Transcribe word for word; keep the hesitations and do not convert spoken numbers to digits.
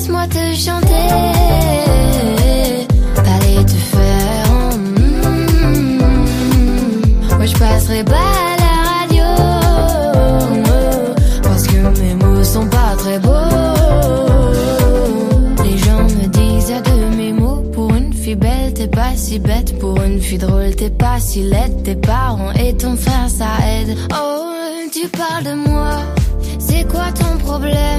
laisse-moi te chanter. T'allais te faire. Mm, moi je passerai pas à la radio, parce que mes mots sont pas très beaux. Les gens me disent à de mes mots. Pour une fille belle t'es pas si bête, pour une fille drôle t'es pas si laide. Tes parents et ton frère ça aide. Oh, tu parles de moi, c'est quoi ton problème?